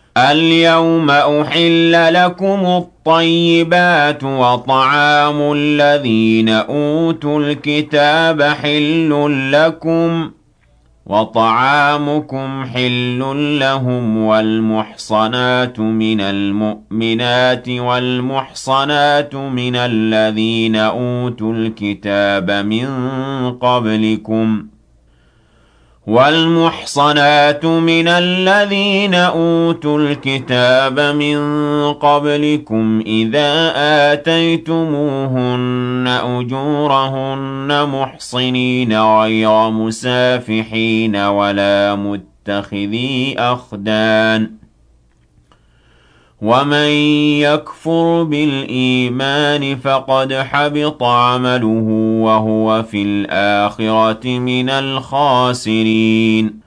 اليوم أحل لكم الطيبات وطعام الذين أوتوا الكتاب حل لكم وطعامكم حل لهم والمحصنات من المؤمنات والمحصنات من الذين أوتوا الكتاب من قبلكم والمحصنات من الذين أوتوا الكتاب من قبلكم إذا آتيتموهن أجورهن محصنين غير مسافحين ولا متخذي أخدان ومن يكفر بالإيمان فقد حبط عمله وهو في الآخرة من الخاسرين